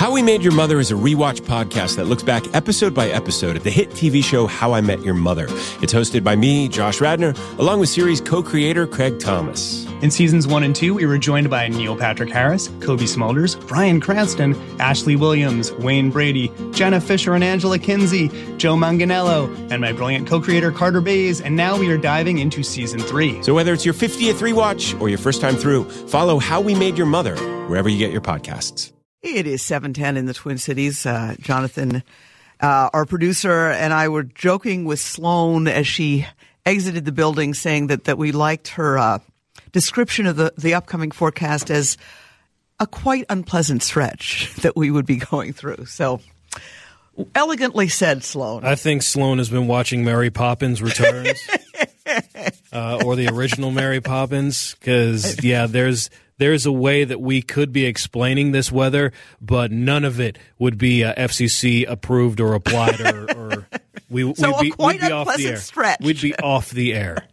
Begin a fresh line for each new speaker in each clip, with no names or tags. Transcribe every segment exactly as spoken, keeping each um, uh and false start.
How We Made Your Mother is a rewatch podcast that looks back episode by episode at the hit T V show How I Met Your Mother. It's hosted by me, Josh Radnor, along with series co-creator Craig Thomas.
In seasons one and two, we were joined by Neil Patrick Harris, Kobe Smulders, Bryan Cranston, Ashley Williams, Wayne Brady, Jenna Fisher and Angela Kinsey, Joe Manganiello, and my brilliant co-creator Carter Bays, and now we are diving into season three.
So whether it's your fiftieth rewatch or your first time through, follow How We Made Your Mother wherever you get your podcasts.
It is seven ten in the Twin Cities. Uh, Jonathan, uh, our producer, and I were joking with Sloan as she exited the building, saying that, that we liked her uh, description of the, the upcoming forecast as a quite unpleasant stretch that we would be going through. So, elegantly said, Sloan.
I think Sloan has been watching Mary Poppins Returns uh, or the original Mary Poppins because, yeah, there's... There's a way that we could be explaining this weather, but none of it would be uh, F C C approved or applied, or, or we,
so
we'd be,
quite
we'd be off the air.
Stretch.
We'd be off the air.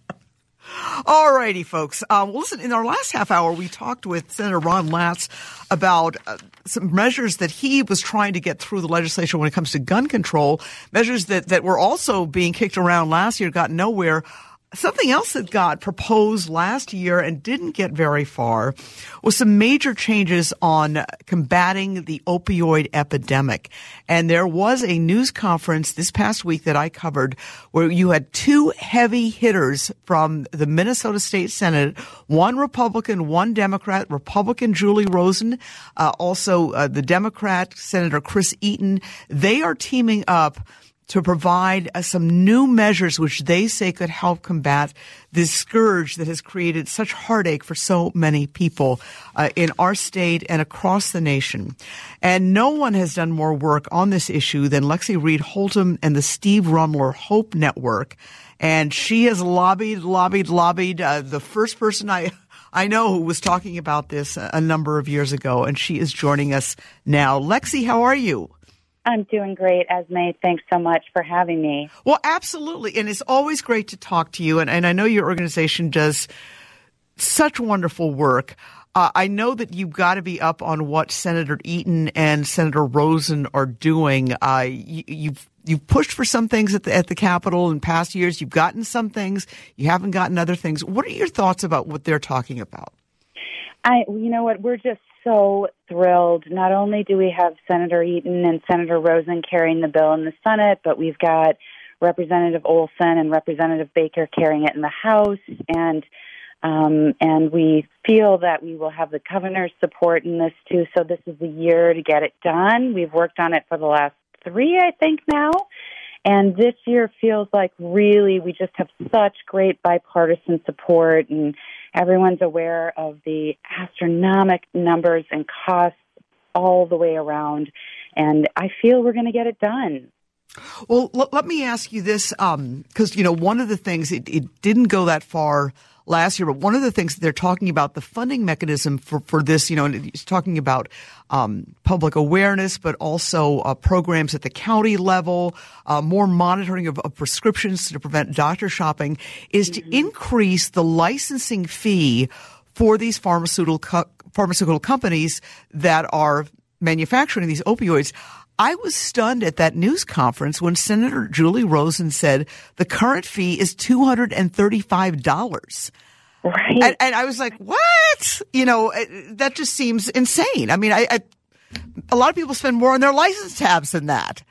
All righty, folks. Uh, well, listen, in our last half hour, we talked with Senator Ron Latz about uh, some measures that he was trying to get through the legislature when it comes to gun control, measures that, that were also being kicked around last year, got nowhere. Something else that got proposed last year and didn't get very far was some major changes on combating the opioid epidemic. And there was a news conference this past week that I covered where you had two heavy hitters from the Minnesota State Senate, one Republican, one Democrat, Republican Julie Rosen, uh, also uh, the Democrat Senator Chris Eaton. They are teaming up to provide uh, some new measures which they say could help combat this scourge that has created such heartache for so many people uh, in our state and across the nation. And no one has done more work on this issue than Lexi Reed Holtom and the Steve Rumler Hope Network. And she has lobbied, lobbied, lobbied. Uh, the first person I I know who was talking about this a number of years ago, and she is joining us now. Lexi, how are you?
I'm doing great, Esme. Thanks so much for having me.
Well, absolutely. And it's always great to talk to you. And, and I know your organization does such wonderful work. Uh, I know that you've got to be up on what Senator Eaton and Senator Rosen are doing. Uh, you, you've you've pushed for some things at the, at the Capitol in past years. You've gotten some things. You haven't gotten other things. What are your thoughts about what they're talking about?
I, you know what, we're just so thrilled. Not only do we have Senator Eaton and Senator Rosen carrying the bill in the Senate, but we've got Representative Olson and Representative Baker carrying it in the House, and um, and we feel that we will have the governor's support in this too. So this is the year to get it done. We've worked on it for the last three, I think, now. And this year feels like really we just have such great bipartisan support, and everyone's aware of the astronomical numbers and costs all the way around. And I feel we're going to get it done.
Well, l- let me ask you this, um, because, you know, one of the things, it, it didn't go that far last year, but one of the things that they're talking about, the funding mechanism for, for this, you know, and it's talking about um, public awareness, but also uh, programs at the county level, uh, more monitoring of, of prescriptions to prevent doctor shopping, is mm-hmm. to increase the licensing fee for these pharmaceutical co- pharmaceutical companies that are manufacturing these opioids. I was stunned at that news conference when Senator Julie Rosen said the current fee is two hundred thirty-five dollars.
Right.
And, and I was like, what? You know, that just seems insane. I mean, I, I a lot of people spend more on their license tabs than that.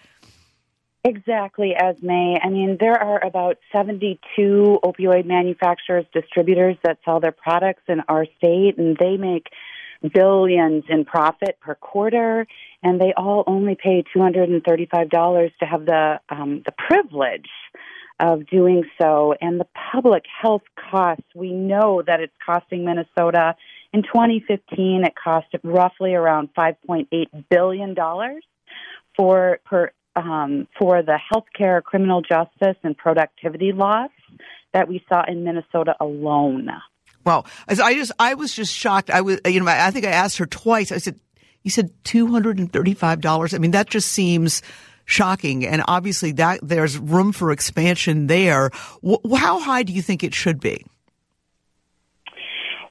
Exactly, Esme. I mean, there are about seventy-two opioid manufacturers, distributors that sell their products in our state, and they make billions in profit per quarter, and they all only pay two hundred thirty-five dollars to have the um, the privilege of doing so. And the public health costs, we know that it's costing Minnesota. In twenty fifteen, it cost roughly around five point eight billion dollars for per um, for the healthcare, criminal justice, and productivity loss that we saw in Minnesota alone.
Wow. As I just, I was just shocked. I was, you know, I think I asked her twice. I said, you said two hundred thirty-five dollars. I mean, that just seems shocking. And obviously that there's room for expansion there. W- how high do you think it should be?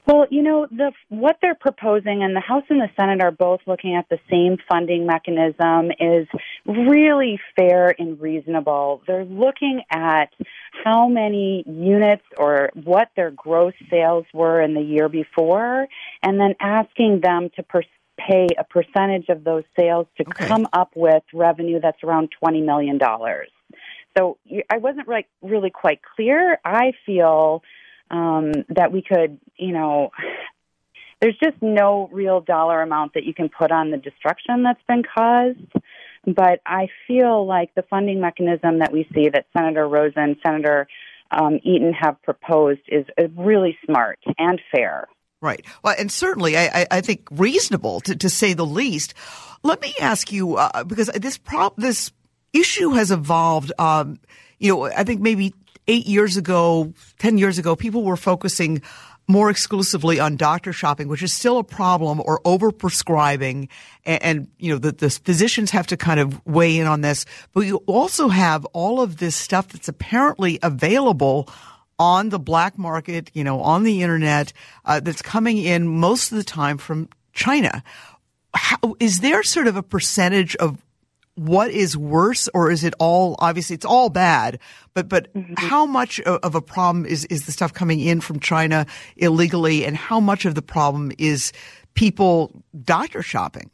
Well, you know, the what they're proposing, and the House and the Senate are both looking at the same funding mechanism, is really fair and reasonable. They're looking at how many units or what their gross sales were in the year before, and then asking them to per- pay a percentage of those sales to okay. come up with revenue that's around twenty million dollars. So I wasn't right, really quite clear. I feel um, that we could, you know, there's just no real dollar amount that you can put on the destruction that's been caused. But I feel like the funding mechanism that we see that Senator Rosen, Senator um, Eaton have proposed is, is really smart and fair.
Right. Well, and certainly I, I think reasonable to, to say the least. Let me ask you, uh, because this prop, this issue has evolved. Um, you know, I think maybe eight years ago, ten years ago, people were focusing more exclusively on doctor shopping, which is still a problem, or overprescribing. And, and you know, the, the physicians have to kind of weigh in on this. But you also have all of this stuff that's apparently available on the black market, you know, on the internet, uh, that's coming in most of the time from China. How, is there sort of a percentage of what is worse, or is it all, obviously it's all bad, but, but mm-hmm. how much of a problem is, is the stuff coming in from China illegally, and how much of the problem is people doctor shopping?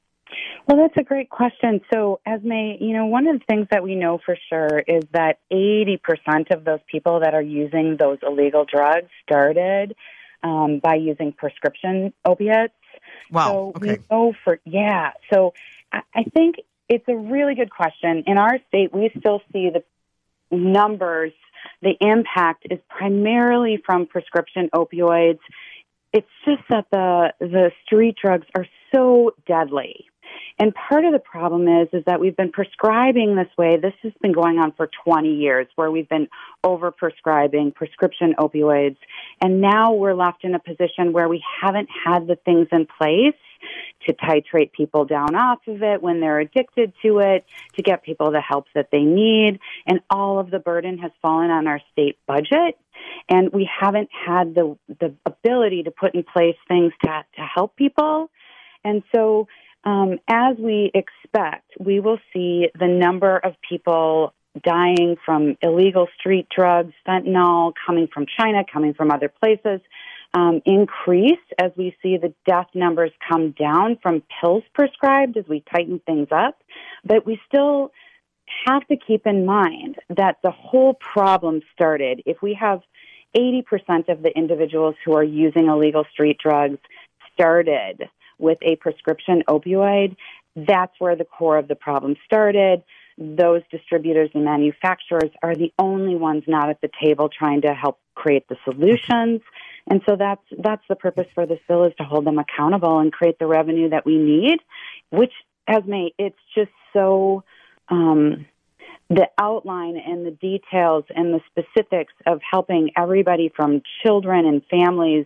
Well, that's a great question. So, Esme, you know, one of the things that we know for sure is that eighty percent of those people that are using those illegal drugs started um, by using prescription opiates.
Wow.
So
okay.
we know for, yeah. So I, I think it's a really good question. In our state, we still see the numbers, the impact is primarily from prescription opioids. It's just that the the street drugs are so deadly. And part of the problem is, is that we've been prescribing this way. This has been going on for twenty years, where we've been over-prescribing prescription opioids. And now we're left in a position where we haven't had the things in place to titrate people down off of it when they're addicted to it, to get people the help that they need. And all of the burden has fallen on our state budget. And we haven't had the, the ability to put in place things to, to help people. And so Um, as we expect, we will see the number of people dying from illegal street drugs, fentanyl, coming from China, coming from other places, um, increase as we see the death numbers come down from pills prescribed as we tighten things up. But we still have to keep in mind that the whole problem started. If we have eighty percent of the individuals who are using illegal street drugs started with a prescription opioid, that's where the core of the problem started. Those distributors and manufacturers are the only ones not at the table trying to help create the solutions. And so that's that's the purpose for this bill, is to hold them accountable and create the revenue that we need, which, Esme, it's just so, um, the outline and the details and the specifics of helping everybody from children and families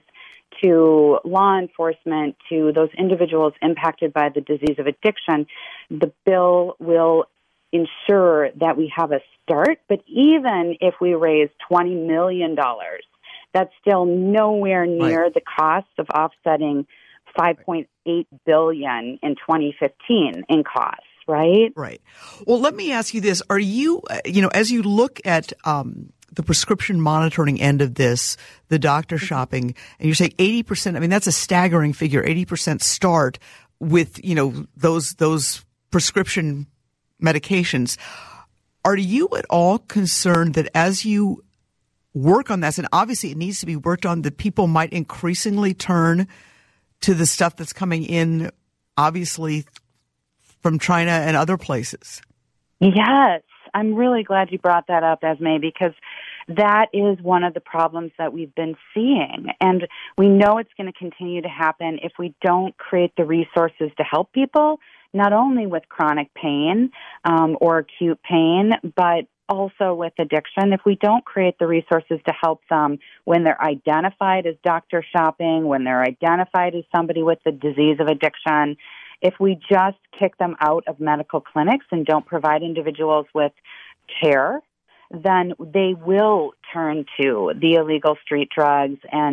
to law enforcement, to those individuals impacted by the disease of addiction. The bill will ensure that we have a start, but even if we raise twenty million dollars, that's still nowhere near right. the cost of offsetting five point eight billion dollars in twenty fifteen in costs, right?
Right. Well, let me ask you this. Are you, you know, as you look at um, the prescription monitoring end of this, the doctor shopping, and you say eighty percent, I mean, that's a staggering figure, eighty percent start with, you know, those, those prescription medications. Are you at all concerned that as you work on this, and obviously it needs to be worked on, that people might increasingly turn to the stuff that's coming in, obviously, from China and other places?
Yes. I'm really glad you brought that up, Esme, because that is one of the problems that we've been seeing. And we know it's going to continue to happen if we don't create the resources to help people, not only with chronic pain um, or acute pain, but also with addiction. If we don't create the resources to help them when they're identified as doctor shopping, when they're identified as somebody with the disease of addiction, if we just kick them out of medical clinics and don't provide individuals with care, then they will turn to the illegal street drugs and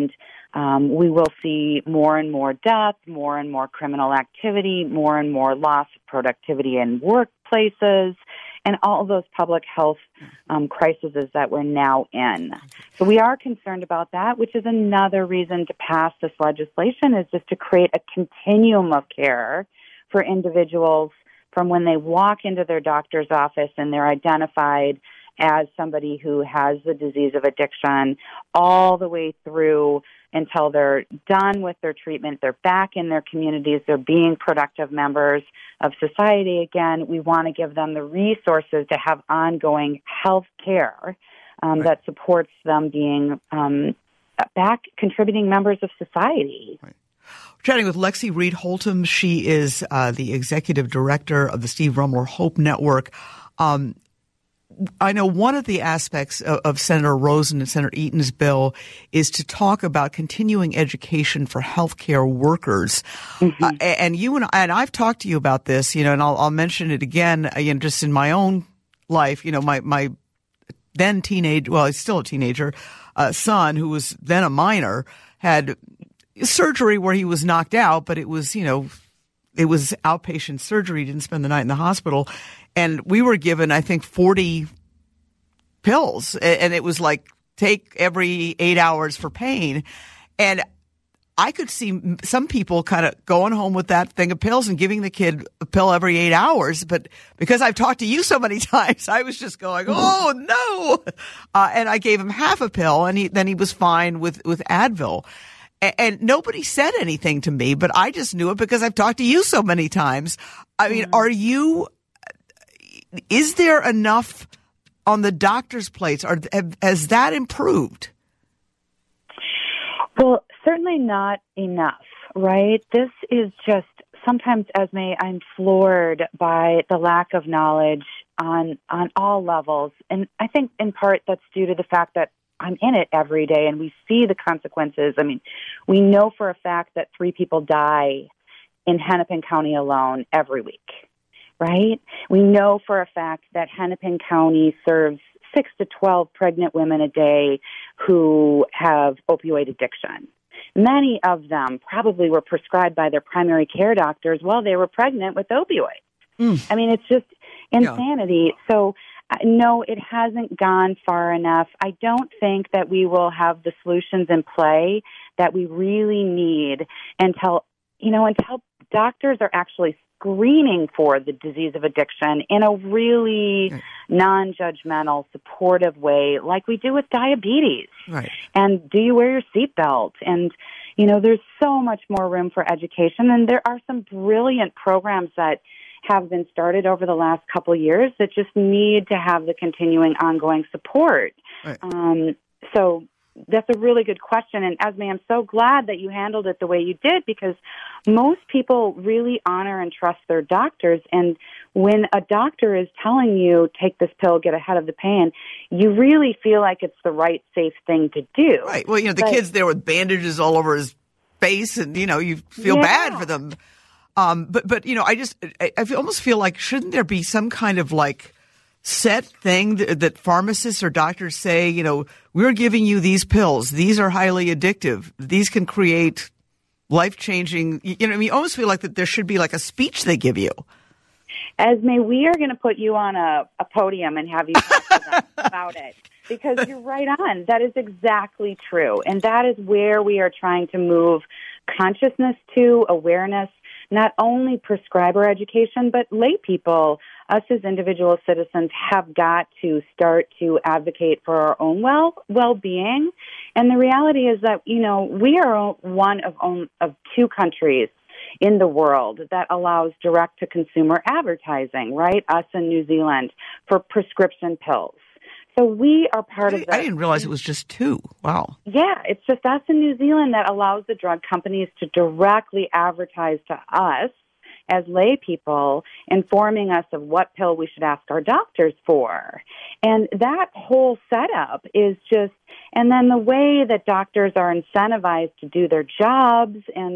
Um, we will see more and more death, more and more criminal activity, more and more loss of productivity in workplaces, and all those public health um, crises that we're now in. So we are concerned about that, which is another reason to pass this legislation, is just to create a continuum of care for individuals from when they walk into their doctor's office and they're identified as somebody who has the disease of addiction, all the way through until they're done with their treatment, they're back in their communities, they're being productive members of society again. We want to give them the resources to have ongoing health care um, right. that supports them being um, back contributing members of society.
Right. We're chatting with Lexi Reed Holtom. She is uh, the executive director of the Steve Rummler Hope Network. Um, I know one of the aspects of, of Senator Rosen and Senator Eaton's bill is to talk about continuing education for healthcare workers. Mm-hmm. Uh, and you and and I've talked to you about this, you know, and I'll, I'll mention it again, you know, just in my own life. You know, my my then teenage, well, he's still a teenager, uh, son who was then a minor had surgery where he was knocked out, but it was, you know, it was outpatient surgery. He didn't spend the night in the hospital. And we were given, I think, forty pills. And it was like, take every eight hours for pain. And I could see some people kind of going home with that thing of pills and giving the kid a pill every eight hours. But because I've talked to you so many times, I was just going, oh, no. Uh, and I gave him half a pill, and he, then he was fine with, with Advil. And nobody said anything to me, but I just knew it because I've talked to you so many times. I mean, are you, is there enough on the doctor's plates? Or has that improved?
Well, certainly not enough, right? This is just, sometimes, Esme, I'm floored by the lack of knowledge on, on all levels. And I think in part that's due to the fact that I'm in it every day and we see the consequences. I mean, we know for a fact that three people die in Hennepin County alone every week, right? We know for a fact that Hennepin County serves six to twelve pregnant women a day who have opioid addiction. Many of them probably were prescribed by their primary care doctors while they were pregnant with opioids. Mm. I mean, it's just insanity. Yeah. So, Uh, no, it hasn't gone far enough. I don't think that we will have the solutions in play that we really need until, you know, until doctors are actually screening for the disease of addiction in a really right. non-judgmental, supportive way, like we do with diabetes.
Right.
And do you wear your seatbelt? And, you know, there's so much more room for education, and there are some brilliant programs that have been started over the last couple of years that just need to have the continuing ongoing support. Right. Um, so that's a really good question. And Esme, I'm so glad that you handled it the way you did, because most people really honor and trust their doctors. And when a doctor is telling you, take this pill, get ahead of the pain, you really feel like it's the right, safe thing to do.
Right. Well, you know, the but, kid's there with bandages all over his face, and, you know, you feel yeah. bad for them. Um, but, but, you know, I just, I, I almost feel like, shouldn't there be some kind of like set thing that, that pharmacists or doctors say, you know, we're giving you these pills. These are highly addictive. These can create life-changing, you know, I mean, you almost feel like that there should be like a speech they give you.
Esme, we are going to put you on a, a podium and have you talk to them about it, because you're right on. That is exactly true. And that is where we are trying to move consciousness to, awareness, not only prescriber education, but lay people, us as individual citizens, have got to start to advocate for our own well well-being. And the reality is that, you know, we are one of on, of two countries in the world that allows direct-to-consumer advertising, right? Us and New Zealand, for prescription pills. So we are part
I,
of that.
I didn't realize it was just two. Wow.
Yeah, it's just us in New Zealand that allows the drug companies to directly advertise to us as lay people, informing us of what pill we should ask our doctors for. And that whole setup is just, and then the way that doctors are incentivized to do their jobs and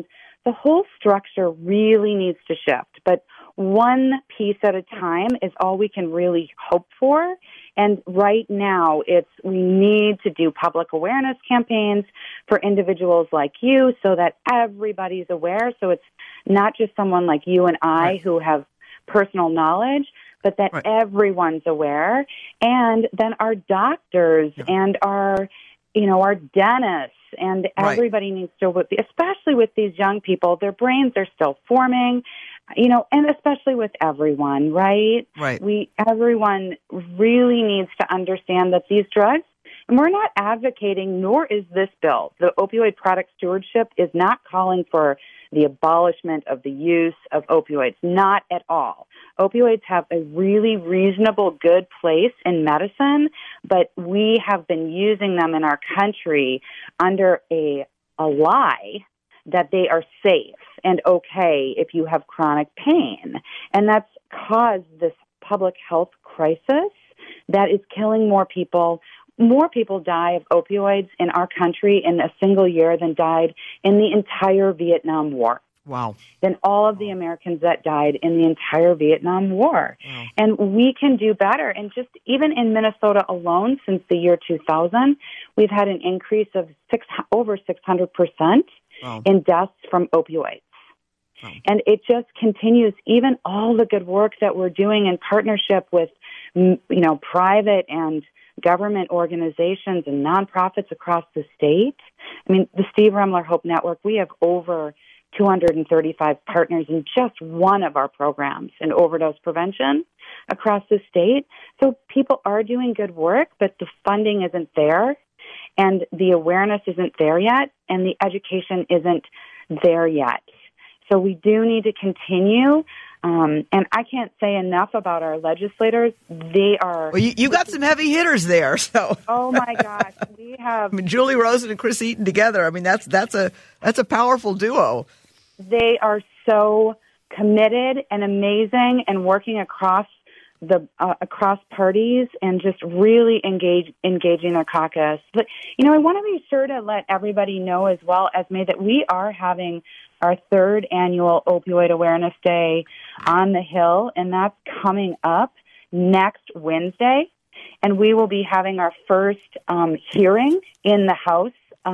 the whole structure really needs to shift. But one piece at a time is all we can really hope for. And right now, it's we need to do public awareness campaigns for individuals like you so that everybody's aware. So it's not just someone like you and I right. who have personal knowledge, but that right. everyone's aware. And then our doctors yeah. and our, you know, our dentists and right. everybody needs to, especially with these young people, their brains are still forming. You know, and especially with everyone, right?
Right.
We everyone really needs to understand that these drugs, and we're not advocating, nor is this bill. The opioid product stewardship is not calling for the abolishment of the use of opioids, not at all. Opioids have a really reasonable, good place in medicine, but we have been using them in our country under a a lie that they are safe and okay if you have chronic pain. And that's caused this public health crisis that is killing more people. More people die of opioids in our country in a single year than died in the entire Vietnam War.
Wow.
Than all of the Americans that died in the entire Vietnam War.
Wow. And
we can do better. And just even in Minnesota alone, since the year two thousand, we've had an increase of six, over six hundred percent wow. in deaths from opioids. Wow. And it just continues, even all the good work that we're doing in partnership with, you know, private and government organizations and nonprofits across the state. I mean, the Steve Remler Hope Network, we have over two hundred thirty-five partners in just one of our programs in overdose prevention across the state. So people are doing good work, but the funding isn't there, and the awareness isn't there yet, and the education isn't there yet. So we do need to continue. Um, and I can't say enough about our legislators. They are...
Well, you, you got some heavy hitters there, so...
Oh, my gosh. We have...
I mean, Julie Rosen and Chris Eaton together, I mean, that's that's a that's a powerful duo.
They are so committed and amazing and working across the uh, across parties and just really engage engaging their caucus. But, you know, I want to be sure to let everybody know as well, Esme, that we are having our third annual Opioid Awareness Day on the Hill, and that's coming up next Wednesday. And we will be having our first um, hearing in the House,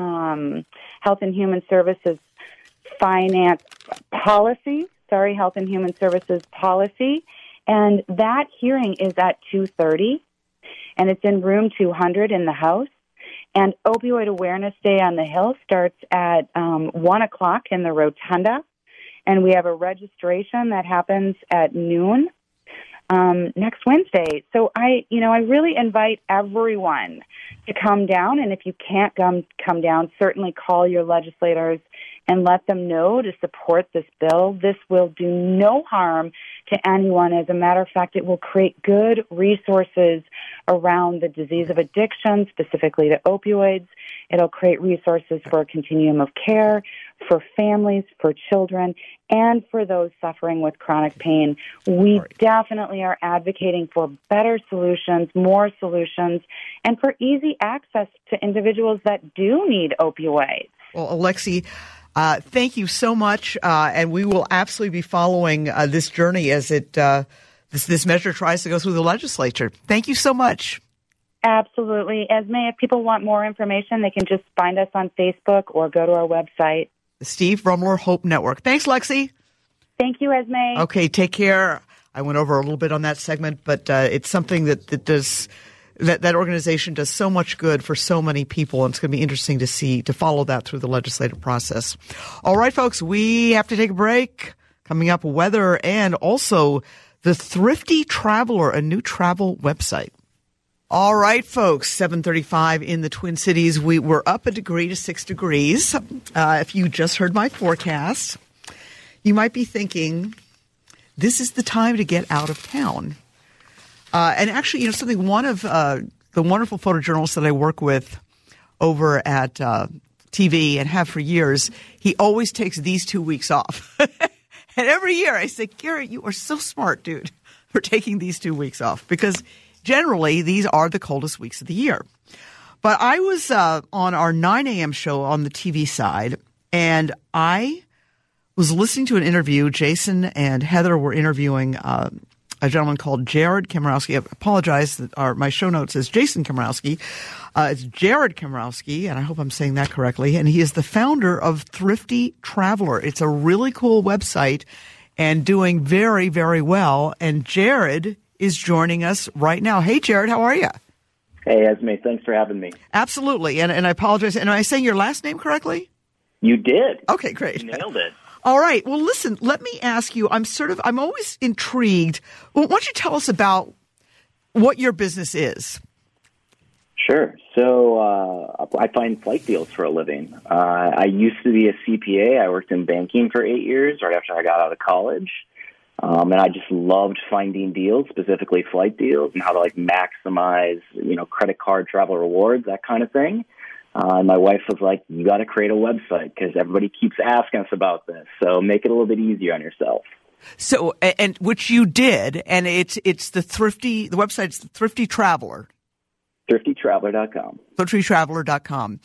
um, Health and Human Services Finance Policy, sorry, Health and Human Services Policy. And that hearing is at two thirty, and it's in room two hundred in the House. And Opioid Awareness Day on the Hill starts at um, one o'clock in the Rotunda, and we have a registration that happens at noon um, next Wednesday. So I, you know, I really invite everyone to come down, and if you can't come come down, certainly call your legislators and let them know to support this bill. This will do no harm to anyone. As a matter of fact, it will create good resources around the disease of addiction, specifically to opioids. It'll create resources for a continuum of care, for families, for children, and for those suffering with chronic pain. We definitely are advocating for better solutions, more solutions, and for easy access to individuals that do need opioids.
Well, Alexi, Uh, thank you so much, uh, and we will absolutely be following uh, this journey as it uh, this this measure tries to go through the legislature. Thank you so much.
Absolutely. Esme, if people want more information, they can just find us on Facebook or go to our website.
The Steve Remler Hope Network. Thanks, Lexi.
Thank you, Esme.
Okay, take care. I went over a little bit on that segment, but uh, it's something that, that does... That that organization does so much good for so many people, and it's going to be interesting to see, to follow that through the legislative process. All right, folks, we have to take a break. Coming up, weather and also the Thrifty Traveler, a new travel website. All right, folks, seven thirty-five in the Twin Cities. We were up a degree to six degrees. Uh, if you just heard my forecast, you might be thinking, this is the time to get out of town. Uh, and actually, you know, something, one of uh, the wonderful photojournalists that I work with over at uh, T V and have for years, he always takes these two weeks off. And every year I say, Garrett, you are so smart, dude, for taking these two weeks off, because generally these are the coldest weeks of the year. But I was uh, on our nine a.m. show on the T V side, and I was listening to an interview. Jason and Heather were interviewing uh, a gentleman called Jared Komorowski. I apologize that our, my show note says Jason Komorowski. Uh, it's Jared Komorowski, and I hope I'm saying that correctly. And he is the founder of Thrifty Traveler. It's a really cool website and doing very, very well. And Jared is joining us right now. Hey, Jared, how are you?
Hey, Esme, thanks for having me.
Absolutely. And, and I apologize. And am I saying your last name correctly?
You did.
Okay, great.
You nailed it.
All right. Well, listen, let me ask you, I'm sort of, I'm always intrigued. Well, why don't you tell us about what your business is?
Sure. So uh, I find flight deals for a living. Uh, I used to be a C P A. I worked in banking for eight years right after I got out of college. Um, and I just loved finding deals, specifically flight deals, and how to like maximize, you know, credit card travel rewards, that kind of thing. Uh, and my wife was like, you got to create a website because everybody keeps asking us about this. So make it a little bit easier on yourself.
So, and which you did, and it's it's the Thrifty, the website's the Thrifty Traveler.
thrifty traveler dot com.
thrifty traveler dot com.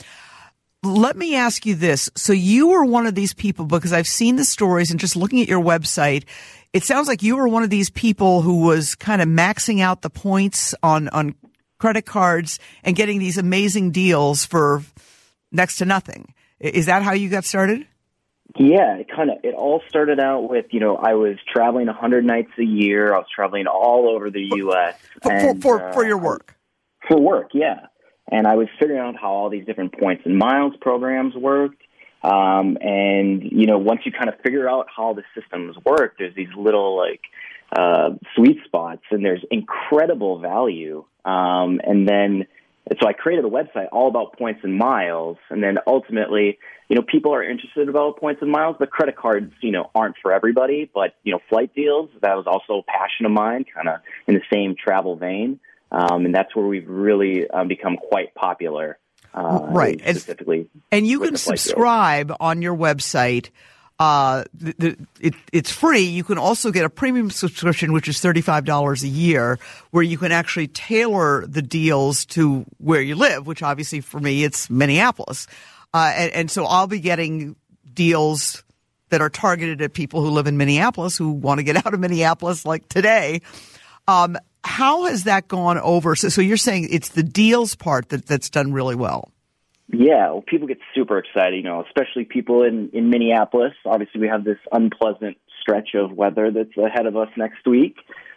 Let me ask you this. So you were one of these people, because I've seen the stories and just looking at your website, it sounds like you were one of these people who was kind of maxing out the points on, on credit cards and getting these amazing deals for next to nothing. Is that how you got started?
Yeah, it kind of, it all started out with, you know, I was traveling one hundred nights a year. I was traveling all over the U S
For,
and,
for, for,
uh,
for your work?
For work, yeah. And I was figuring out how all these different points and miles programs worked. Um, and, you know, once you kind of figure out how the systems work, there's these little, like, uh, sweet spots, and there's incredible value. Um, and then, so I created a website all about points and miles. And then ultimately, you know, people are interested about points and miles, but credit cards, you know, aren't for everybody. But, you know, flight deals, that was also a passion of mine, kind of in the same travel vein. Um, and that's where we've really um, become quite popular. Uh,
right.
Specifically.
And you can subscribe deals on your website. Uh, the, the, it, it's free. You can also get a premium subscription, which is thirty-five dollars a year, where you can actually tailor the deals to where you live, which obviously for me, it's Minneapolis. Uh, and, and so I'll be getting deals that are targeted at people who live in Minneapolis who want to get out of Minneapolis like today. Um, how has that gone over? So, so you're saying it's the deals part that, that's done really well.
Yeah, well, people get super excited, you know, especially people in, in Minneapolis. Obviously, we have this unpleasant stretch of weather that's ahead of us next week.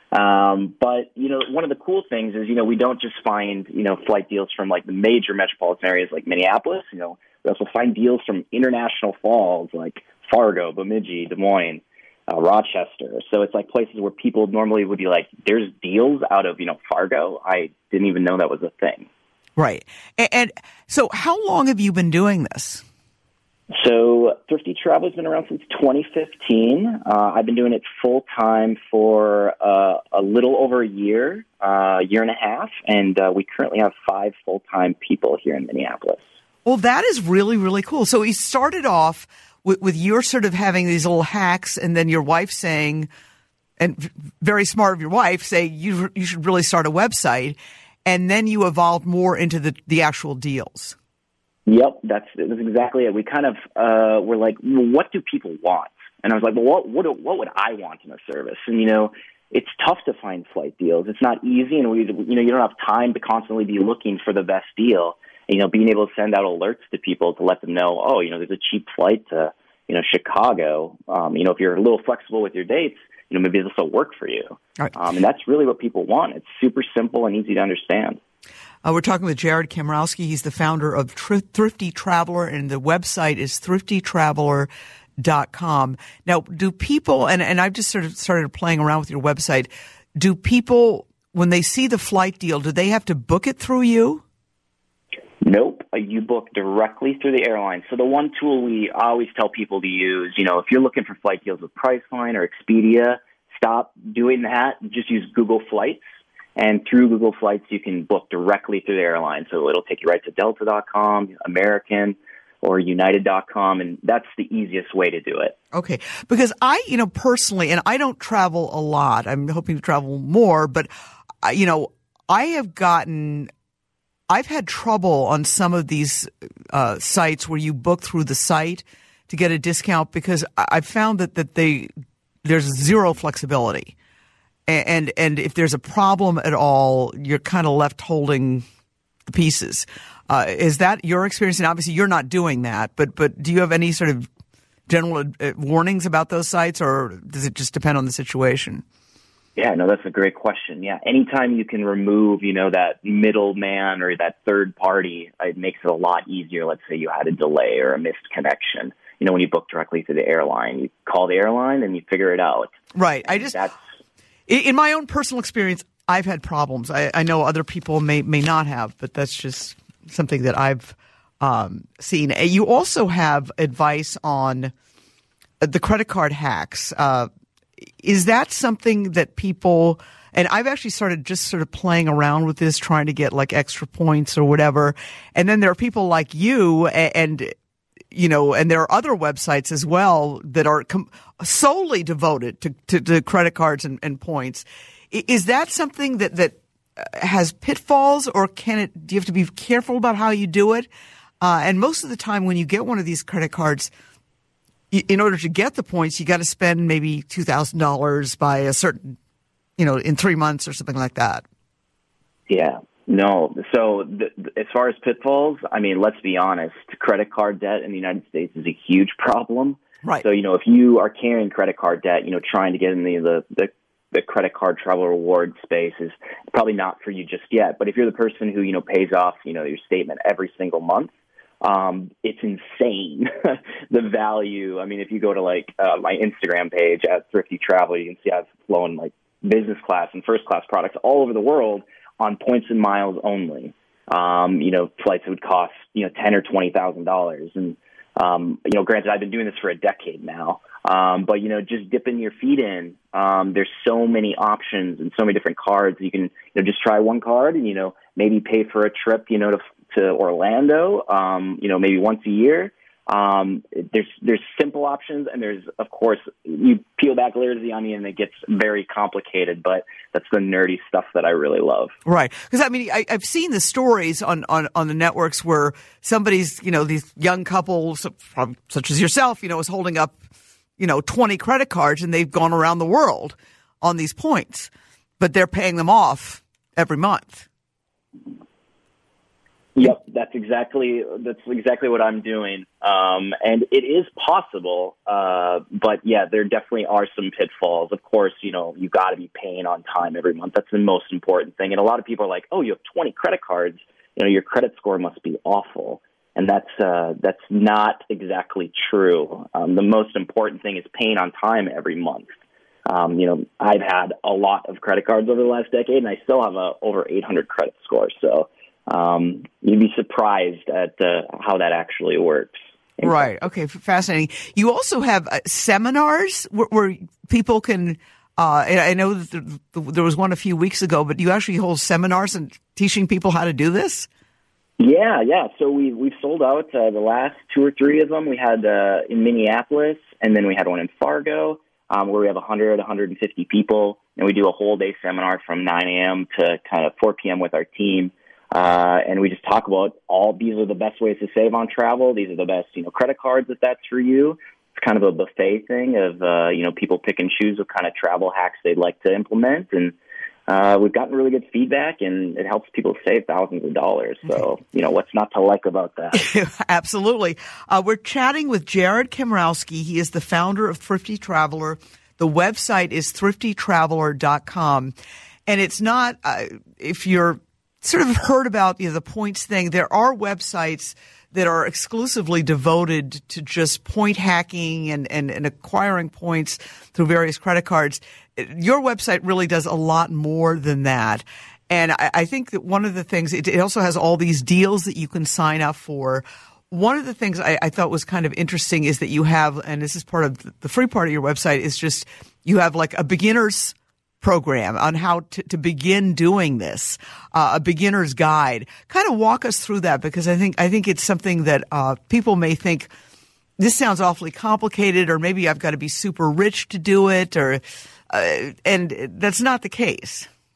Um, but, you know, one of the cool things is, you know, we don't just find, you know, flight deals from like the major metropolitan areas like Minneapolis. You know, we also find deals from international falls like Fargo, Bemidji, Des Moines, uh, Rochester. So it's like places where people normally would be like, there's deals out of, you know, Fargo. I didn't even know that was a thing.
Right. And, and so how long have you been doing this?
So Thrifty Travel has been around since twenty fifteen. Uh, I've been doing it full-time for uh, a little over a year, a uh, year and a half, and uh, we currently have five full-time people here in Minneapolis.
Well, that is really, really cool. So you started off with, with your sort of having these little hacks, and then your wife saying, and very smart of your wife, saying you you should really start a website. And then you evolved more into the, the actual deals.
Yep, that's, that's exactly it. We kind of uh, were like, well, what do people want? And I was like, well, what, what what would I want in a service? And, you know, it's tough to find flight deals. It's not easy, and we, you know, you don't have time to constantly be looking for the best deal. And, you know, being able to send out alerts to people to let them know, oh, you know, there's a cheap flight to, you know, Chicago. Um, you know, if you're a little flexible with your dates, you know, maybe this will work for you. Right. Um, and that's really what people want. It's super simple and easy to understand.
Uh, we're talking with Jared Komorowski. He's the founder of Thr- Thrifty Traveler, and the website is thrifty traveler dot com. Now, do people, and, and I've just sort of started playing around with your website, do people, when they see the flight deal, do they have to book it through you?
Nope. You book directly through the airline. So the one tool we always tell people to use, you know, if you're looking for flight deals with Priceline or Expedia, stop doing that. Just use Google Flights. And through Google Flights, you can book directly through the airline. So it'll take you right to delta dot com, American, or united dot com. And that's the easiest way to do it.
Okay. Because I, you know, personally, and I don't travel a lot. I'm hoping to travel more. But, you know, I have gotten... I've had trouble on some of these uh, sites where you book through the site to get a discount? Because I've found that, that they there's zero flexibility. And, and if there's a problem at all, you're kind of left holding the pieces. Uh, is that your experience? And obviously you're not doing that, but, but do you have any sort of general uh, warnings about those sites, or does it just depend on the situation?
Yeah, no, that's a great question. Yeah, anytime you can remove, you know, that middleman or that third party, it makes it a lot easier. Let's say you had a delay or a missed connection. You know, when you book directly through the airline, you call the airline and you figure it out.
Right. I just, that's, in my own personal experience, I've had problems. I, I know other people may, may not have, but that's just something that I've um, seen. You also have advice on the credit card hacks. Uh, is that something that people, and I've actually started just sort of playing around with this, trying to get like extra points or whatever. And then there are people like you and, and you know, and there are other websites as well that are com- solely devoted to, to, to credit cards and, and points. Is that something that, that has pitfalls, or can it, do you have to be careful about how you do it? Uh, and most of the time when you get one of these credit cards, in order to get the points, you got to spend maybe two thousand dollars by a certain, you know, in three months or something like that.
Yeah. No. So the, the, as far as pitfalls, I mean, let's be honest, credit card debt in the United States is a huge problem.
Right.
So, you know, if you are carrying credit card debt, you know, trying to get in the, the, the, the credit card travel reward space is probably not for you just yet. But if you're the person who, you know, pays off, you know, your statement every single month, um, it's insane, the value. I mean, if you go to, like, uh, my Instagram page at Thrifty Travel, you can see I've flown, like, business class and first class products all over the world on points and miles only. Um, you know, flights that would cost, you know, ten or twenty thousand dollars. And, um, you know, granted, I've been doing this for a decade now. Um, but, you know, just dipping your feet in, um, there's so many options and so many different cards. You can, you know, just try one card and, you know, maybe pay for a trip, you know, to, to Orlando, um, you know, maybe once a year. Um, there's, there's simple options, and there's, of course, you peel back layers of the onion and it gets very complicated, but that's the nerdy stuff that I really love.
Right. Because, I mean, I, I've seen the stories on, on, on the networks where somebody's, you know, these young couples, such as yourself, you know, is holding up, you know, twenty credit cards, and they've gone around the world on these points, but they're paying them off every month.
Yep, that's exactly that's exactly what I'm doing, um, and it is possible. Uh, but yeah, there definitely are some pitfalls. Of course, you know, you got to be paying on time every month. That's the most important thing. And a lot of people are like, "Oh, you have twenty credit cards. You know, your credit score must be awful." And that's uh, that's not exactly true. Um, the most important thing is paying on time every month. Um, you know, I've had a lot of credit cards over the last decade, and I still have a over eight hundred credit score. So. Um, you'd be surprised at uh, how that actually works.
Right. Okay. Fascinating. You also have uh, seminars where, where people can. Uh, I know that there, there was one a few weeks ago, but you actually hold seminars and teaching people how to do this.
Yeah, yeah. So we we've sold out uh, the last two or three of them. We had uh, in Minneapolis, and then we had one in Fargo, um, where we have one hundred, one hundred fifty people, and we do a whole day seminar from nine a.m. to kind of four p.m. with our team. Uh, and we just talk about all, these are the best ways to save on travel. These are the best, you know, credit cards if that's for you. It's kind of a buffet thing of, uh, you know, people pick and choose what kind of travel hacks they'd like to implement. And, uh, we've gotten really good feedback, and it helps people save thousands of dollars. So, you know, what's not to like about that?
Absolutely. Uh, we're chatting with Jared Komrowski. He is the founder of Thrifty Traveler. The website is thrifty traveler dot com. And it's not, uh, if you're, sort of heard about, you know, the points thing. There are websites that are exclusively devoted to just point hacking and, and, and acquiring points through various credit cards. Your website really does a lot more than that. And I, I think that one of the things, it, it also has all these deals that you can sign up for. One of the things I, I thought was kind of interesting is that you have, and this is part of the free part of your website, is just you have like a beginner's program on how to, to begin doing this, uh, a beginner's guide. Kind of walk us through that, because I think I think it's something that uh, people may think, this sounds awfully complicated, or maybe I've got to be super rich to do it, or uh, and that's not the case.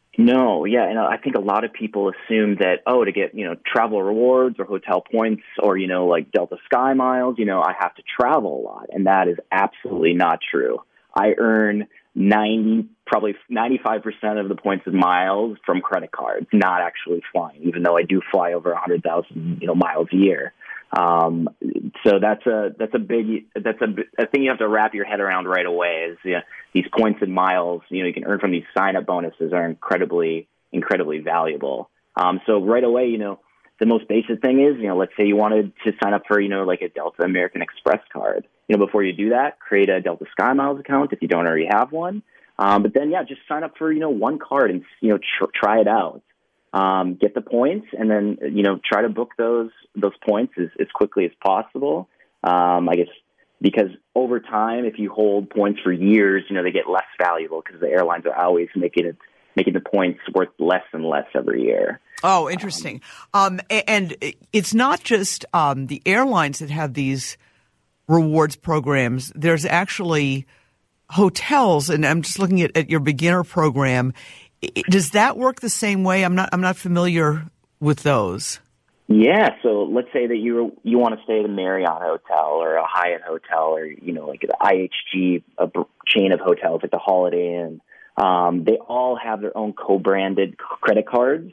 No, yeah, and I think a lot of people assume that, oh, to get, you know, travel rewards or hotel points or, you know, like Delta Sky Miles, you know, I have to travel a lot, and that is absolutely not true. I earn ninety, probably ninety-five percent of the points of miles from credit cards, not actually flying, even though I do fly over one hundred thousand, you know, miles a year. Um, so that's a that's a big that's a, a thing you have to wrap your head around right away. Is you know, these points and miles, you know, you can earn from these sign up bonuses are incredibly incredibly valuable. Um, so right away, you know, the most basic thing is, you know, let's say you wanted to sign up for, you know, like a Delta American Express card. You know, before you do that, create a Delta Sky Miles account if you don't already have one. Um, but then, yeah, just sign up for, you know, one card and, you know, tr- try it out. Um, get the points and then, you know, try to book those those points as, as quickly as possible. Um, I guess because over time, if you hold points for years, you know, they get less valuable because the airlines are always making it making the points worth less and less every year.
Oh, interesting. Um, and it's not just um, the airlines that have these rewards programs. There's actually hotels, and I'm just looking at, at your beginner program. Does that work the same way? I'm not. I'm not familiar with those.
Yeah. So let's say that you you want to stay at a Marriott hotel or a Hyatt hotel, or you know, like the I H G, a chain of hotels like the Holiday Inn. Um, they all have their own co-branded credit cards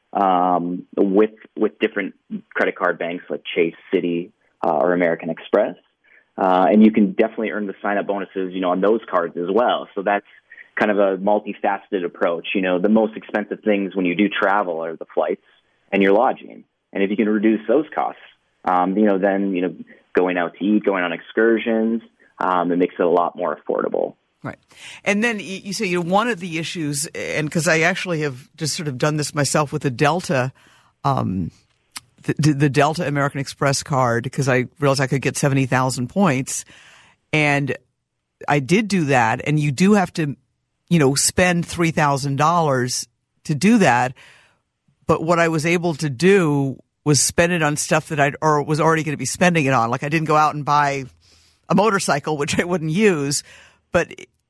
um, with with different credit card banks like Chase, Citi, uh, or American Express, uh, and you can definitely earn the sign-up bonuses, you know, on those cards as well. So that's kind of a multifaceted approach. You know, the most expensive things when you do travel are the flights and your lodging. And if you can reduce those costs, um, you know, then, you know, going out to eat, going on excursions, um, it makes it a lot more affordable.
Right. And then you say, you know, one of the issues, and because I actually have just sort of done this myself with the Delta, um, the, the Delta American Express card, because I realized I could get seventy thousand points. And I did do that. And you do have to, you know, spend three thousand dollars to do that. But what I was able to do was spend it on stuff that I or was already going to be spending it on. Like I didn't go out and buy a motorcycle, which I wouldn't use. But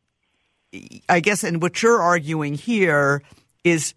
I guess, and what you're arguing here is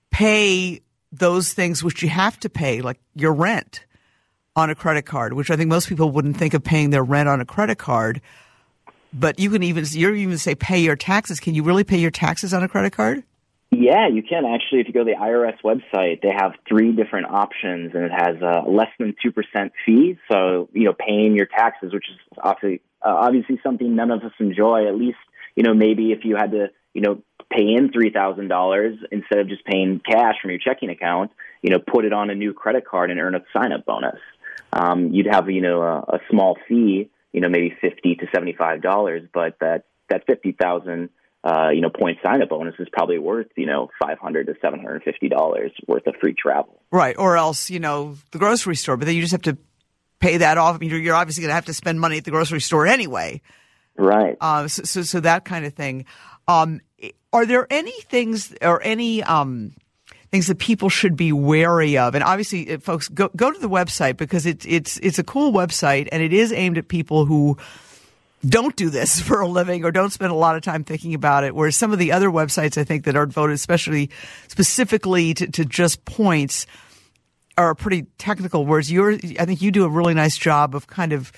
pay those things which you have to pay, like your rent on a credit card, which I think most people wouldn't think of paying their rent on a credit card. But you can even, you're even say pay your taxes. Can you really pay your taxes on a credit card?
Yeah, you can. Actually, if you go to the I R S website, they have three different options, and it has a less than two percent fee. So, you know, paying your taxes, which is obviously, uh, obviously something none of us enjoy, at least, you know, maybe if you had to, you know, pay in three thousand dollars instead of just paying cash from your checking account, you know, put it on a new credit card and earn a sign-up bonus. Um, you'd have, you know, a, a small fee, you know, maybe fifty to seventy-five dollars, but that, that fifty thousand, uh, you know, point sign-up bonus is probably worth, you know, five hundred to seven hundred fifty dollars worth of free travel.
Right. Or else, you know, the grocery store, but then you just have to pay that off. I mean, you're, you're obviously going to have to spend money at the grocery store anyway.
Right.
Uh, so, so, so that kind of thing. Um, are there any things or any, um, things that people should be wary of? And obviously, folks, go go to the website because it's it's it's a cool website and it is aimed at people who don't do this for a living or don't spend a lot of time thinking about it. Whereas some of the other websites, I think, that are devoted especially specifically to, to just points are pretty technical. Whereas you're, I think you do a really nice job of kind of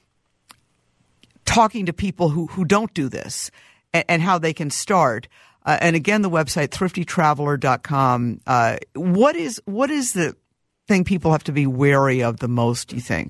talking to people who, who don't do this and, and how they can start. Uh, and again, the website, thrifty traveler dot com. Uh, what is what is the thing people have to be wary of the most, do you think?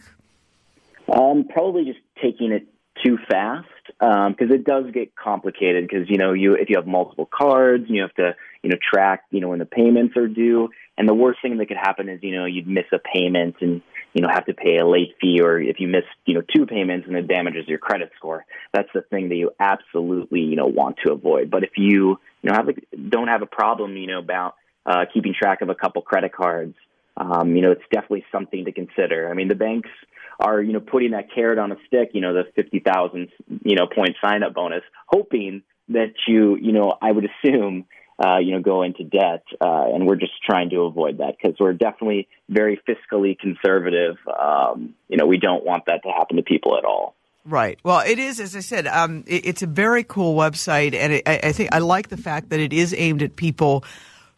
Um, probably just taking it too fast, because um, it does get complicated because, you know, you if you have multiple cards, you have to, you know, track, you know, when the payments are due. And the worst thing that could happen is, you know, you'd miss a payment and, you know, have to pay a late fee, or if you miss, you know, two payments and it damages your credit score. That's the thing that you absolutely, you know, want to avoid. But if you, you know, have a, don't have a problem, you know, about uh, keeping track of a couple credit cards, um, you know, it's definitely something to consider. I mean, the banks are, you know, putting that carrot on a stick, you know, the fifty thousand, you know, point sign-up bonus, hoping that you, you know, I would assume, Uh, you know, go into debt, uh, and we're just trying to avoid that because we're definitely very fiscally conservative. Um, you know, we don't want that to happen to people at all.
Right. Well, it is, as I said, um, it, it's a very cool website, and it, I, I think I like the fact that it is aimed at people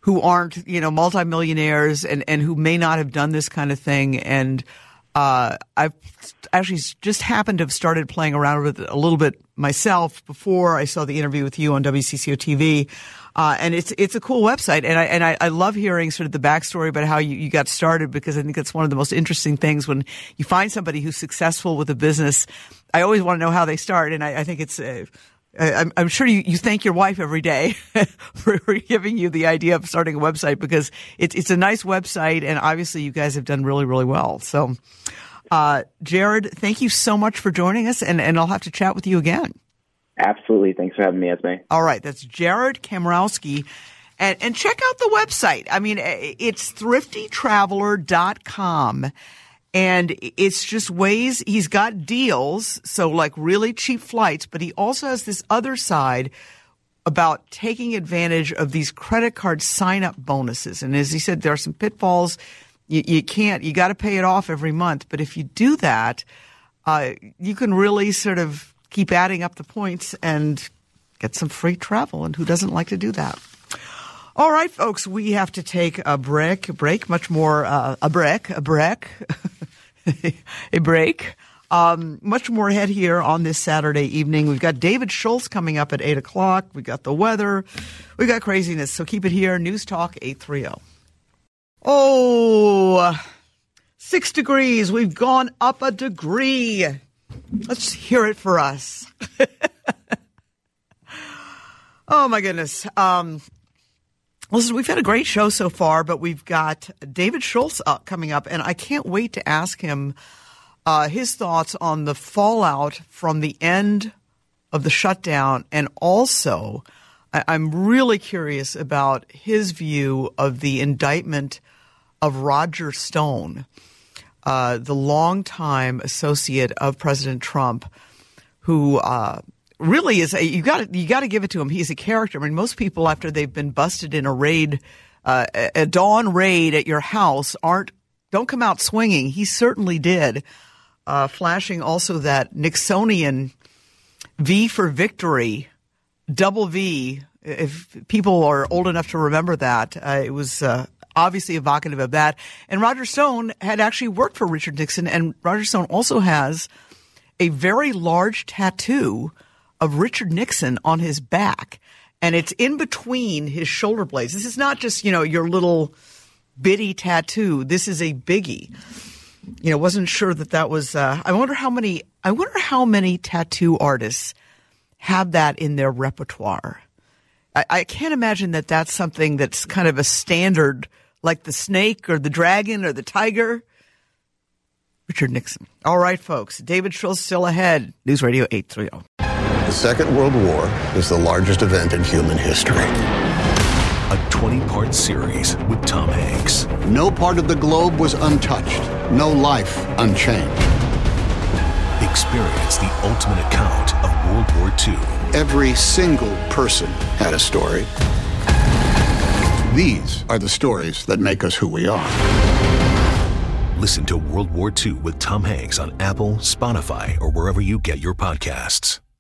who aren't, you know, multimillionaires and, and who may not have done this kind of thing. And uh, I've actually just happened to have started playing around with it a little bit myself before I saw the interview with you on W C C O T V. Uh, and it's it's a cool website, and I and I, I love hearing sort of the backstory about how you, you got started, because I think that's one of the most interesting things when you find somebody who's successful with a business. I always want to know how they start, and I, I think it's uh, I'm, I'm sure you, you thank your wife every day for, for giving you the idea of starting a website, because it's it's a nice website, and obviously you guys have done really really well. So, uh, Jared, thank you so much for joining us, and, and I'll have to chat with you again.
Absolutely. Thanks for having me, Esme.
All right. That's Jared Komorowski. And, and check out the website. I mean, it's thrifty traveler dot com. And it's just ways, he's got deals, so like really cheap flights, but he also has this other side about taking advantage of these credit card sign-up bonuses. And as he said, there are some pitfalls. You, you can't, you got to pay it off every month. But if you do that, uh, you can really sort of keep adding up the points and get some free travel. And who doesn't like to do that? All right, folks, we have to take a break, a break, much more, uh, a break, a break, a break. Um, much more ahead here on this Saturday evening. We've got David Schultz coming up at eight o'clock. We got the weather. We got craziness. So keep it here. News Talk eight thirty. Oh, six degrees. We've gone up a degree. Let's hear it for us. Oh, my goodness. Um, listen, we've had a great show so far, but we've got David Schultz up, coming up, and I can't wait to ask him uh, his thoughts on the fallout from the end of the shutdown. And also, I- I'm really curious about his view of the indictment of Roger Stone, Uh, the longtime associate of President Trump, who uh, really is a, you got you got to give it to him. He's a character. I mean, most people, after they've been busted in a raid, uh, a dawn raid at your house, aren't don't come out swinging. He certainly did, uh, flashing also that Nixonian V for victory, double V. If people are old enough to remember that, uh, it was. Uh, Obviously evocative of that. And Roger Stone had actually worked for Richard Nixon, and Roger Stone also has a very large tattoo of Richard Nixon on his back, and it's in between his shoulder blades. This is not just, you know, your little bitty tattoo. This is a biggie. You know, wasn't sure that that was, uh, I wonder how many, I wonder how many tattoo artists have that in their repertoire. I, I can't imagine that that's something that's kind of a standard, like the snake or the dragon or the tiger. Richard Nixon. All right, folks. David Schultz still ahead. News Radio eight thirty.
The Second World War is the largest event in human history.
A twenty-part series with Tom Hanks.
No part of the globe was untouched. No life unchanged.
Experience the ultimate account of World War Two.
Every single person had a story. These are the stories that make us who we are.
Listen to World War Two with Tom Hanks on Apple, Spotify, or wherever you get your podcasts.